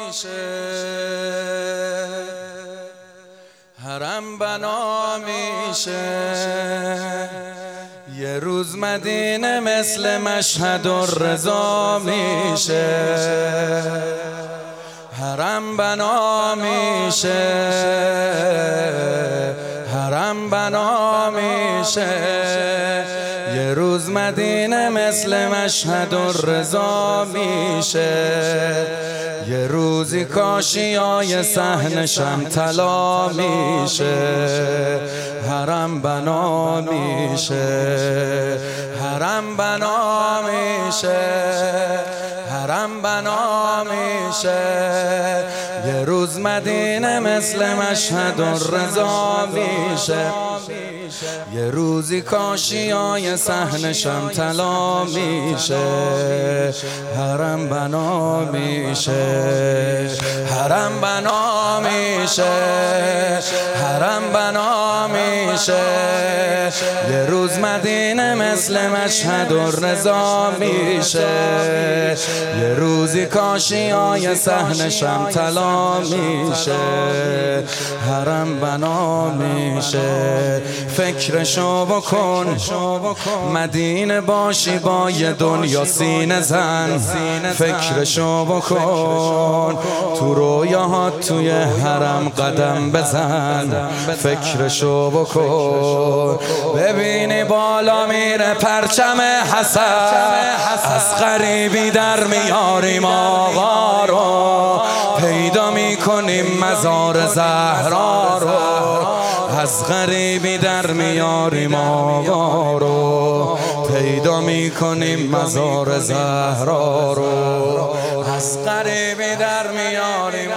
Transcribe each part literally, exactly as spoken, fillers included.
میشه، حرم بنا میشه. یه روز مدینه مثل مشهد و رضا میشه، حرم بنا میشه، حرم بنا میشه. یه روز مدینه مثل مشهد و رضا میشه، یه روزی کاشیای صحنشم طلا میشه، حرم بنا میشه، حرم بنا میشه، حرم بنا میشه. یه روز مدینه مثل مشهد و رضا میشه، یه روزی کاشیای صحنشم طلا میشه، حرم بنا میشه، حرم بنا میشه، حرم بنا میشه. یه روز مدینه مثل مشهد و رضا میشه، یه روزی کاشیای صحنشم طلا میشه، حرم بنا میشه. فکرشو بکن مدینه باشی با یه دنیا سینه زن، فکرشو بکن تو رویاهات توی حرم قدم بزن، فکرشو بکن. ببینی بالا میره پرچم حسن، از غریبی در میاریم آقا رو، پیدا میکنیم مزار زهرا رو، از غریبی در میاریم آقا رو، پیدا میکنیم مزار زهرا رو، از غریبی در میاریم.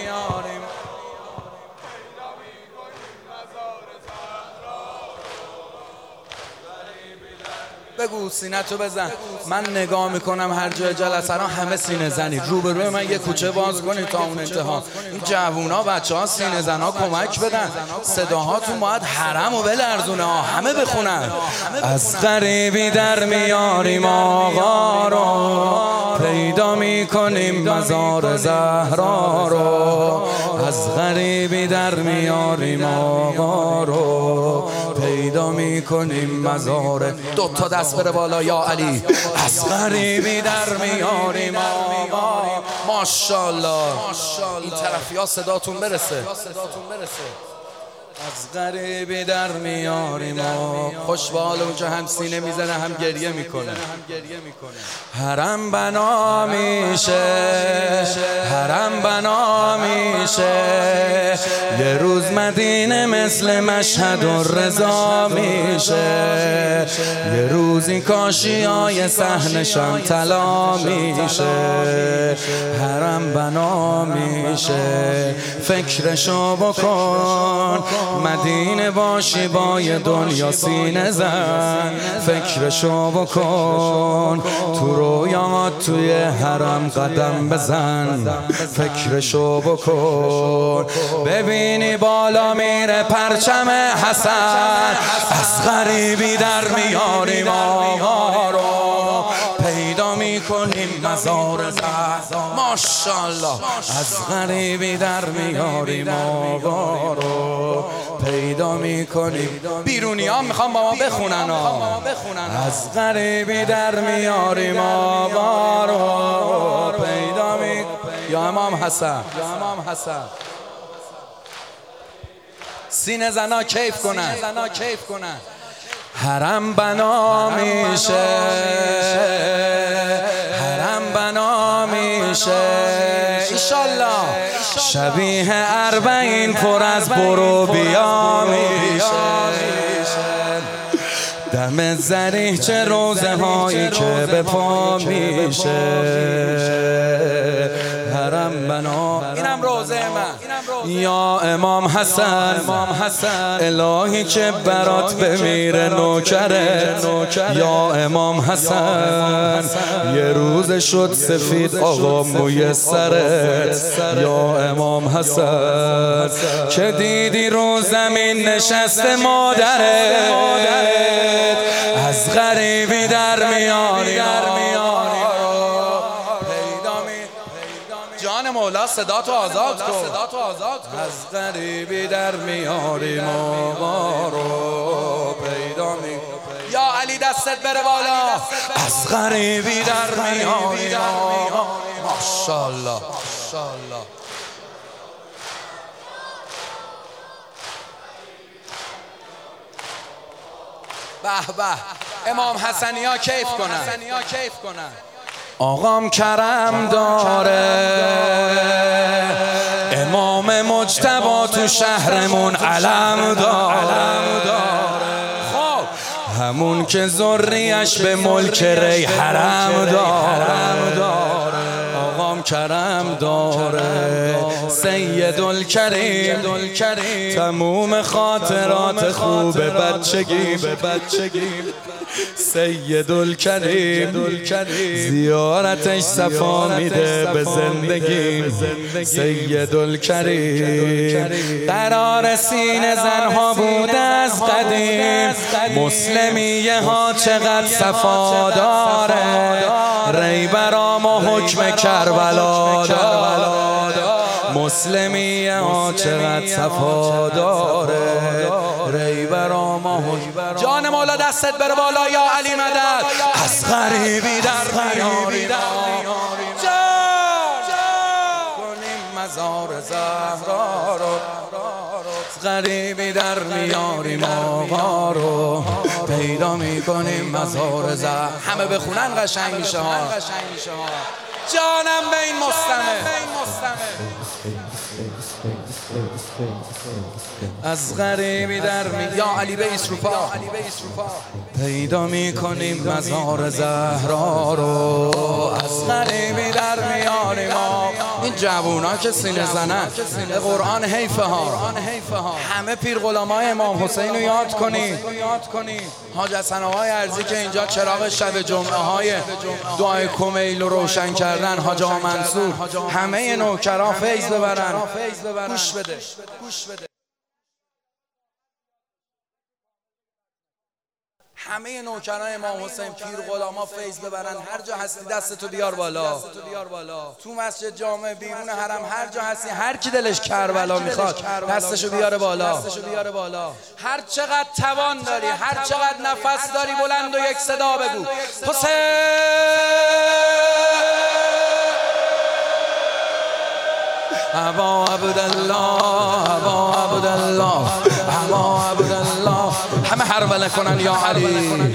بگو سینه تو بزن. من نگاه میکنم هر جای جلسه ها همه سینه زنی، روبروی من یه کوچه باز کنید تا اون انتها. این جوونا بچه ها سینه زن ها کمک بدن، صداهاتون باید حرم و بلرزونه ها، همه بخونن. از غریبی در میاریم آقا رو، پیدا میکنیم مزار زهرا رو، از غریبی در میاریم آقا رو، پیدا میکنیم مزار. دو تا دست بره بالا یا علی. از غریبی در میاریم آقا. ماشاءالله این طرفی ها صداتون برسه. از غریبی در میاریم آقا. خوشبال اونجا هم سینه میزنه هم گریه میکنه. حرم بنا میشه، حرم بنا میشه. یه روز مدینه مثل مشهد و رضا میشه، یه روزی کاشیای صحنشم طلا میشه، حرم بنا میشه. فکرشو بکن مدینه باشی با یه دنیا سینه زن، فکرشو بکن تو رویاهات توی حرم قدم بزن، فکرشو بکن. ببینی بالا میره پرچم حسن، از غریبی در میاریم آقا رو، پیدا میکنیم مزار زهرا. ماشاءالله از غریبی در میاریم آقا رو، پیدا میکنیم. بیرونی ها میخوام با ما بخونن ها. از غریبی در میاریم آقا رو، پیدا میکنیم. یا امام حسن، یا امام حسن. سینه زنا کیف کنن، حرم بنا میشه، حرم بنا میشه. ایشالله شبیه اربعین پر از برو بیا میشه، دم زریح چه روزه هایی که به پا میشه، حرم بنا. اینم روزه من یا امام حسن، الهی که برات بمیره نوکره، یا امام حسن یه روز شد سفید آقا موی سره، یا امام حسن که دیدی رو زمین نشست مادره، از غریبی در میاری. جان مولا صدا تو آزاد کن. از غریبی در میاریم آقا رو پیدا می. یا علی دستت بره بالا. از غریبی در میاریم آقا. ماشاءالله ماشاءالله. به به امام حسنی ها کیف کنن. آقام کرم داره، امام مجتبی تو شهرمون علم داره. خب همون که ذریش به ملک ری حرم داره. آقام کرم داره، سیدالکریم، تموم خاطرات خوب بچگی سیدالکریم، زیارتش صفا میده به زندگی. سیدالکریم قرار سینه زنها بوده از قدیم، مسلمیه ها چقدر صفا داره. ری برام و حکم کربلا داره، مسلمیه ها چقدر صفا داره. ری برام و حکم. جان مولا دستت بره بالا یا علی مدد. از غریبی در میاریم کنیم مزار زهرا رو. غریبی در میاریم آقا رو پیدا میکنیم مزار زهر. همه بخونن قشنگ میشه ها. جانم به این مستمع. از غریبی در می یا علی بیس رو پا پیدا میکنیم مزار زهرا رو. از غریبی در میاریم. این جوونا که سینه زنن به قرآن حیفه ها. همه پیر غلامای امام حسین رو یاد کنید. حاج حسن آقای ارزی که اینجا چراغ شب جمعه های دعای کمیل رو روشن کردن، حاج آقا منصور، همه نوکران فیض ببرن. گوش بده. همه نوکران امام حسین پیر غلاما فیض ببرن. هر جا هستی دستتو بیار بالا. تو مسجد جامع، بیرون حرم، هر جا هستی، هر کی دلش کربلا میخواد دستشو بیاره بالا. هر چقدر توان داری، هر چقدر نفس داری، بلند و یک صدا بگو حسین. ابا عبدالله، ابا عبدالله، ابا عبدالله. همه حربله کنن یا علی.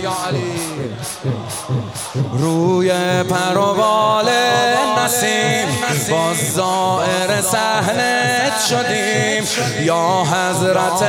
روی پروبال نسیم باز زائر صحنه شدیم یا حضرت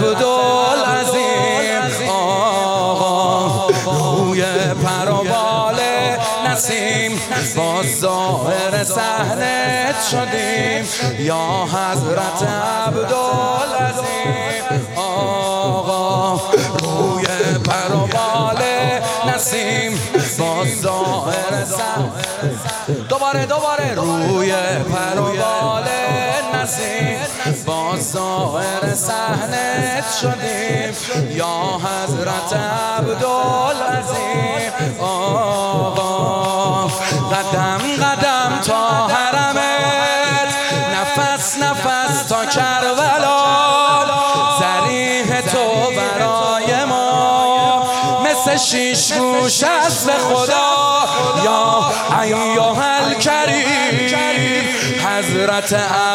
عبدالعظیم. آقا روی پروبال نسیم باز ظاهر صحنه شدیم یا حضرت عبدالعظیم. آقا روی پروبال نسیم باز ظاهر صحنه. دوباره دوباره روی پروبال نسیم باز ظاهر صحنه شدیم یا حضرت عبدالعظیم. آقا قدم قدم تا حرمت، نفس نفس تا کربلا. ذریح تو برای ما مثل شیش گوش است به خدا. یا ایها الکریم حضرت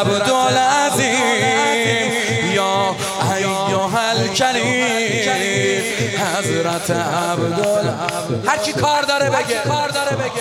عبدالعظیم. یا ایها الکریم حضرت عبدالعظیم. هر کی کار داره بگه. کار داره بگه.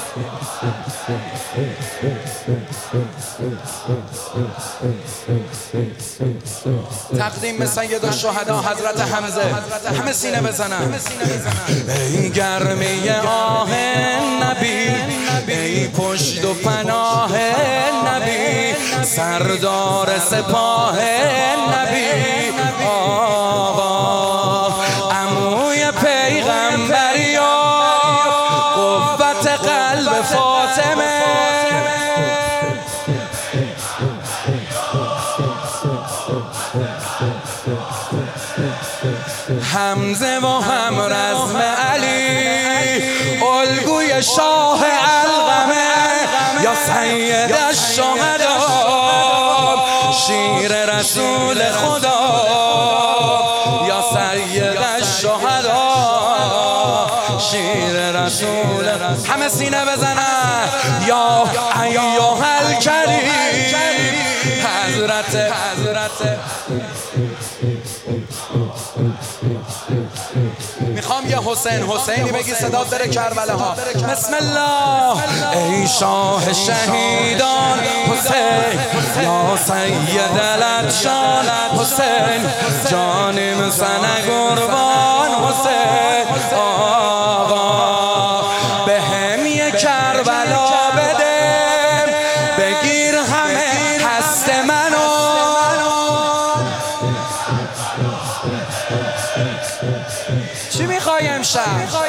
تقدیم به سید الشهدا حضرت حمزه. همه سینه بزنن. ای گرمی آه نبی، ای پشت و پناه نبی، سردار سپاه نبی. آقا عموی پیغمبری و قوت قلب فاطمه. حمزه و هم رزم علی، الگوی شاه علقمه. یا سید الشهدا شیر رسول خدا یا سید الشهدا شیر رسول همه سینه بزنن یا ایها الکریم حضرت حضرت میخوام یه حسین حسینی بگی صدا بره کربلا ها. بسم الله ای شاه شهیدان حسین یا سید العطشان حسین جانم سنه قربان حسین آقا به هم یه کربلا بده بگیر همه هست منو چی میخوای امشب؟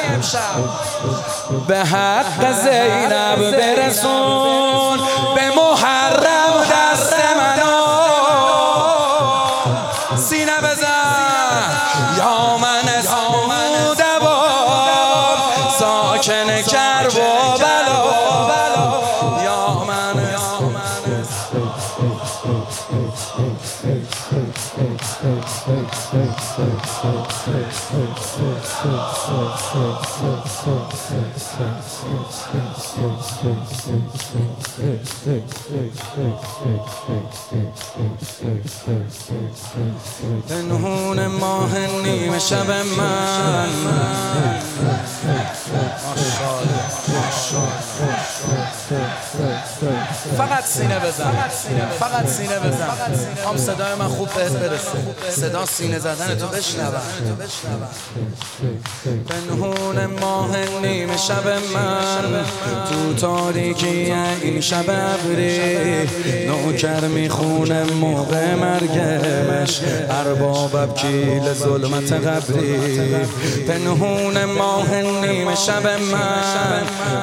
به حق زینب برسون به محرم دست منو سینه بزن یا من سمود باب ساکن کرب و بلا یا من پنهون ماه نیمه شب من فقط سینه بزن فقط سینه بزن هم صدای من خوب بهت برسه صدا سینه زدن تو بشنوم پنهون ماه نیمه شب من تو تاریکی این شب ابری نوکر میخونه موقع مرگش ارباب ابکیل ظلمت قبری پنهون ماه نیمه شب من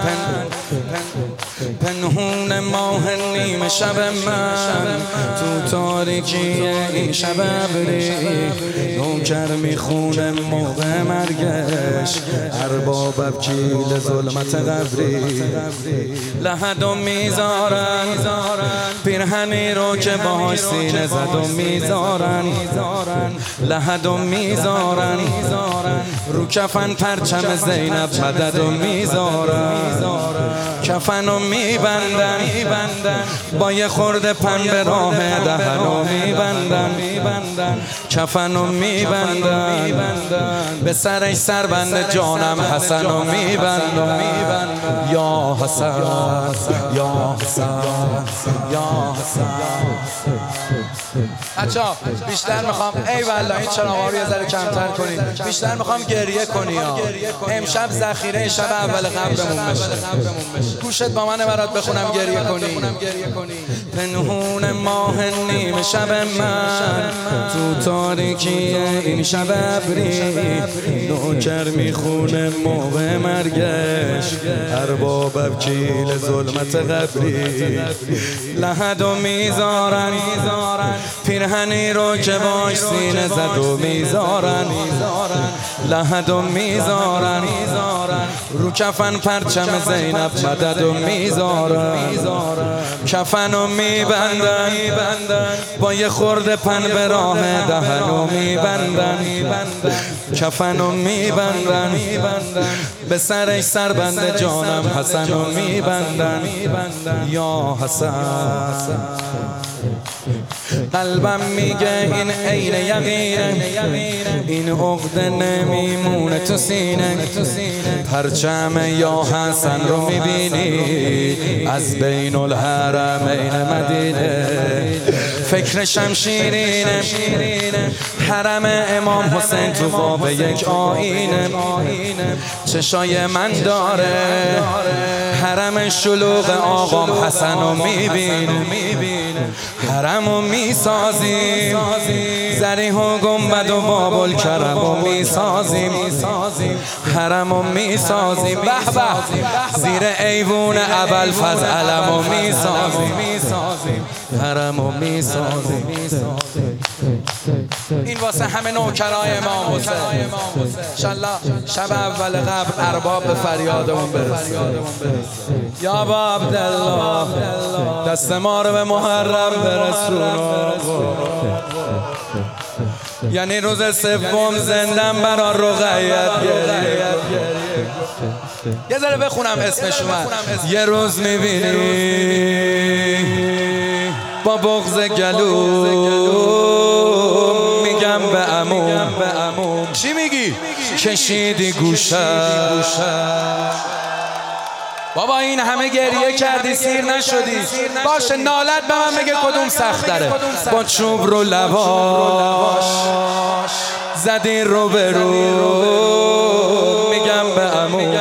پنهون ماه نیمه شب من تو تاریکی این شب ابری نوکر میخونه موقع مرگش ارباب ابکیل ظلمت قبری لحد و میذارن پیرهنی رو که باهاش سینه زد و میذارن لحد و میذارن رو کفن پرچم زینب مدد و میذارن کفن و میبندن با یه خورده پن به راه دهن و میبندن کفن و میبندن به سرش سربند جانم حسن و میبندن یا حسن یا حسن یا حسن بچه‌ها بیشتر میخوام ای والله این چراغا رو یه ذره کمتر کنید بیشتر میخوام گریه کنی ها امشب ذخیره شب اول قبرمون بشه گوشت با من برات بخونم گریه کنی پنهون ماه نیمه شب من تو تاریکی این شب ابری نوکر میخونه موقع مرگش ارباب ابکیل ظلمت قبری لحد و میذارن پیرهنی رو که باش سینه زد و میذارن لحد و میذارن رو کفن پرچم زینب مدد و میذارن کفن و میبندن با یه خورده پن به راه دهن و میبندن کفن و میبندن به سرش سربند جانم حسن و میبندن یا حسن قلبم میگه این عین یقینه این عقده نمیمونه تو سینه پرچم یا حسن رو میبینی از بین الحرمین مدینه فکر شمشیرینه حرم امام حسین تو خواب یک آینه چشای من داره حرم شلوغ آقام حسن رو میبینه حرم رو میسازیم زریح و گنبد و بابل کرم رو میسازیم حرم رو میسازیم به به زیر ایوون ابوالفضل علم رو میسازیم حرم رو میسازیم این واسه همه نوکرای امام حسین. انشالله شب اول قبر ارباب به فریادمون برسه. یا با عبدالله دست ما رو به محرم برسون. یعنی روز سوم زندم برا رقیت گریه. یه ذره بخونم اسمش اومد. یه روز میبینی با بغض گلو میگم به عموم چی میگی؟ کشیدی گوشه بابا این همه گریه کردی سیر نشدی. باشه نالت به من بگه کدوم سخت داره. با چوب رو لواش زدی رو به رو میگم به عموم.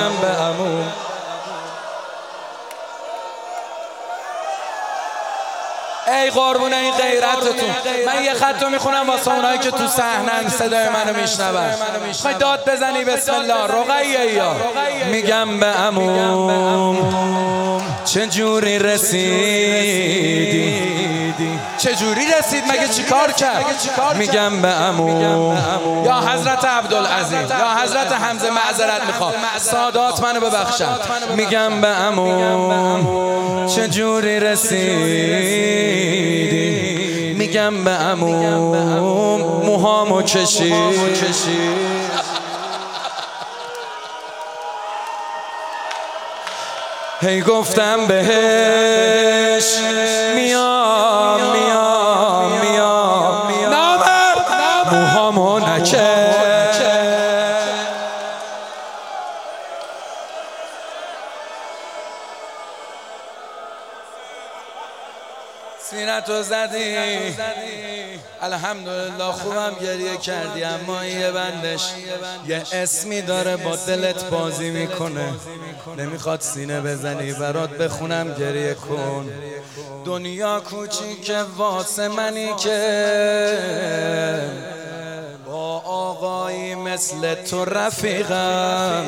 ای قربون این غیرتتون. من یه خط رو میخونم واسه اونایی که تو صحنن صدای منو میشنون. خواهی داد بزنی بسم الله رقیه یا میگم به عموم چه جوری رسیدی؟ چه جوری رسید؟ مگه چی کار کرد؟ میگم به عموم یا حضرت عبدالعزیز یا حضرت حمزه معذرت میخوام سادات منو ببخشن. میگم به عموم چه جوری رسیدی؟ میگم به عموم موهامو کشید. هی گفتم بهش میام میام میام نامرد موهامو نکه. سینتو زدی الحمدلله خوبم گریه کردی. اما یه بندش یه اسمی داره با دلت بازی میکنه. نمیخواد سینه بزنی برات بخونم گریه کن. دنیا کوچیکه واسه منی که با آقایی مثل تو رفیقم.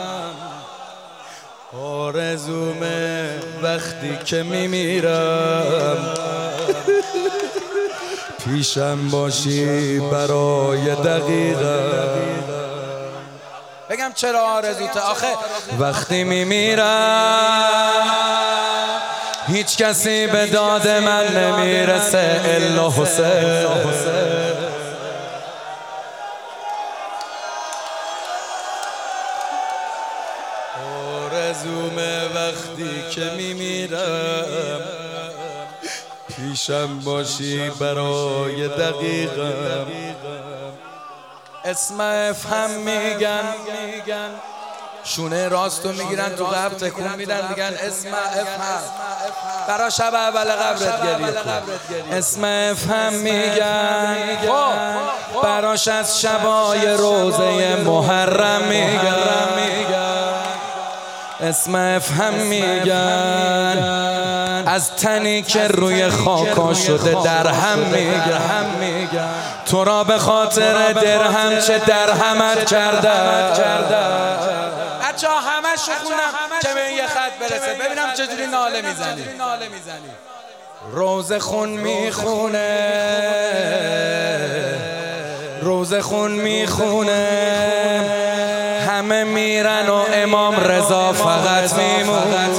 آرزومه وقتی که میمیرم پیشم باشی برای دقیقه. بگم چرا آرزوته؟ آخه وقتی میمیرم هیچ کسی به داد من نمیرسه الا حسین. آرزومه وقتی که میمیرم پیشم باشی برای دقیقم. اسم افهم میگن شونه راستو میگیرن تو قبر تکون میدن میگن اسم افهم برا شب اول قبرت گریه کن. اسم افهم میگن براش از شبای روزه محرم میگن. اسم افهم میگن از تنی که روی خاکا شده درهم میگن. تو را به خاطر درهم چه درهمت کرده. بچه ها همه شو خونم که به یه خط برسه ببینم چجوری ناله میزنی. روز خون میخونه روز خون میخونه همه میرن و امام رضا فقط میمون.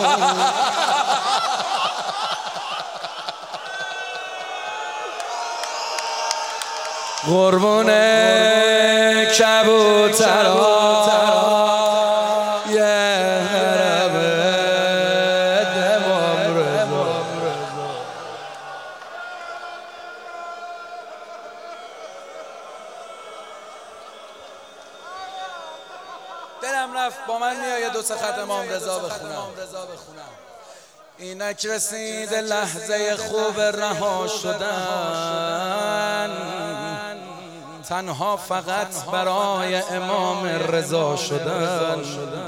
قربون کبوترها یه حرمه امام رضا. دلم رفت با من میای یه دو سه خط امام رضا بخونم. اینک رسید لحظه خوب رها شدن تنها فقط برای امام رضا شدن.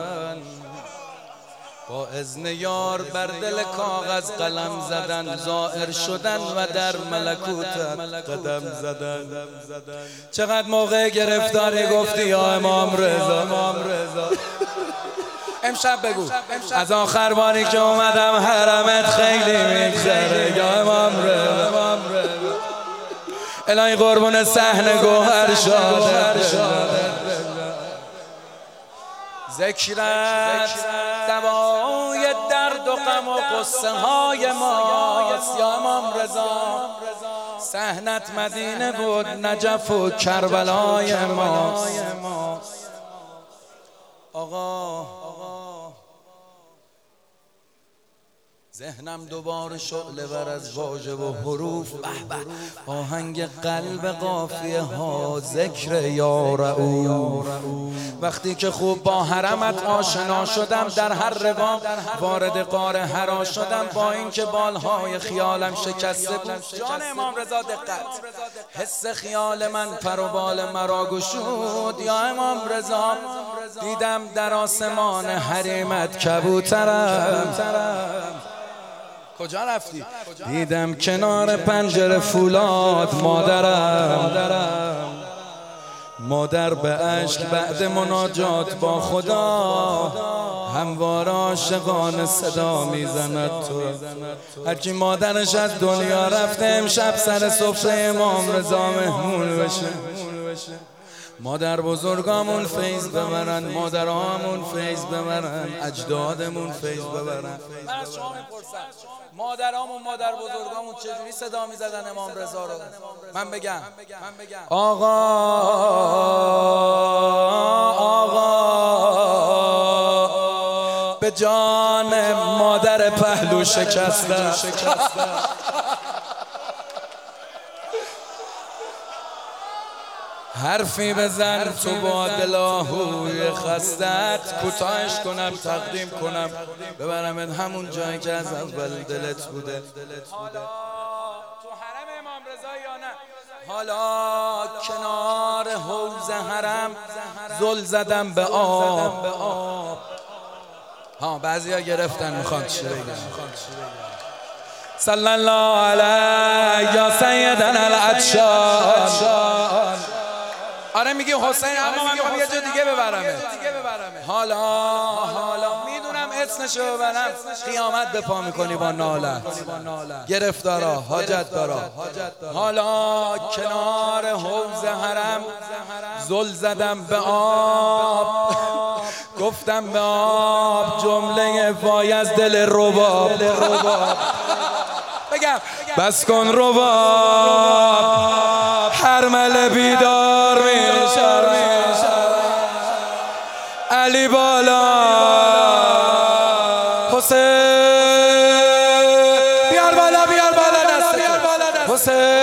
با اذن یار بر دل کاغذ قلم زدن زائر شدن و در ملکوتت قدم زدن. چقدر موقع گرفتاری گفتی یا امام رضا. امشب بگو از آخر باری که اومدم حرمت خیلی میگذره یا امام رضا. الهی قربون صحن گوهر شاده ذکرت دوای درد و غم و قصه های ماست یا امام رضا صحنت مدینه بود نجف و کربلای ماست آقا ذهنم دوباره شعله ور از واژه و حروف آهنگ قلب قافیه ها ذکر یا رؤوف وقتی که خوب با حرمت آشنا شدم در هر رواق وارد غار حرا شدم با اینکه بالهای خیالم شکسته بود جان امام رضا دقت حس خیال من پر و بال مرا گشود یا امام رضا دیدم در آسمان حریمت کبوترم کجا رفتی؟ دیدم کنار پنجره فولاد مادرم مادر به عشق بعد مناجات با خدا هموار عاشقانه صدا میزند تو هرکی مادرش از دنیا رفته امشب سر سفره امام رضا مهمون بشه مادر بزرگامون فیض ببرن مادرامون فیض ببرن اجدادمون فیض ببرن من از شما میپرسم مادرامون مادر بزرگامون چجوری صدا میزدن امام رضا رو من بگم آقا آقا به جان مادر پهلو شکسته حرفی بزن تو با دلاهوی خستت کوتاهش کنم تقدیم کنم ببرم همون جایی که از اول دلت بوده حالا تو حرم امام رضا یا نه حالا کنار حوض حرم زل زدم به آب ها بعضی ها گرفتن میخوان چی بگم صلی الله علیه یا سیدنا العطشان آره میگی حسین اما من میخوام یه جا دیگه ببرمه حالا حالا میدونم اسمشو ببرم قیامت به پا میکنی با نالت گرفتارا حاجت دارا حالا کنار حوض حرم زل زدم به آب گفتم به آب جمله وای از دل رباب بگم بس کن رباب هر مل بیدار میشه علی بالا حسین بیار بالا بیار بالا دست حسین